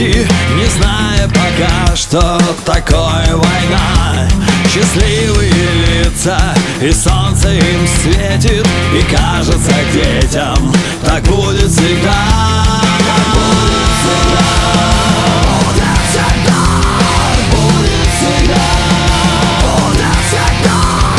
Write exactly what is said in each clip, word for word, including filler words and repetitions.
дети, не зная пока, что такое война. Счастливые лица, и солнце им светит, и кажется детям, так будет всегда. Так будет всегда. Будет всегда. Будет всегда. Будет всегда.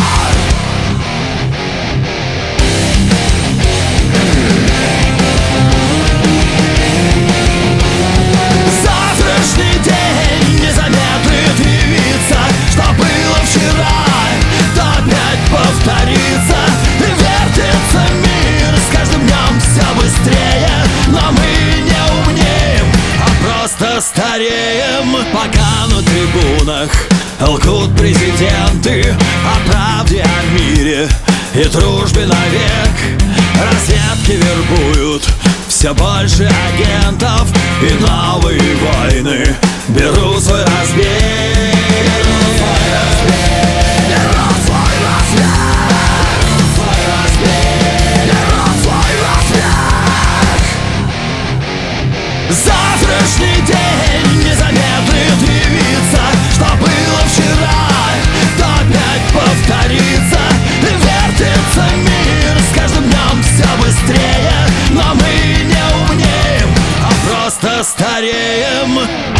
Завтрашний день незаметно двигается, что было вчера, то опять повторится. И вертится мир с каждым днем все быстрее, но мы не умнеем, а просто стареем. Пока на трибунах лгут президенты о правде, о мире и дружбе навек, разведки вербуют все больше агентов, и новые войны берут свой разбег. Берут свой разбег. Берут свой разбег. Берут свой разбег. Берут свой разбег. Завтрашний день незаметно двигается, что было вчера, то опять повторится. И вертится мир с каждым днем все быстрее, но мы не умнеем, а просто стареем.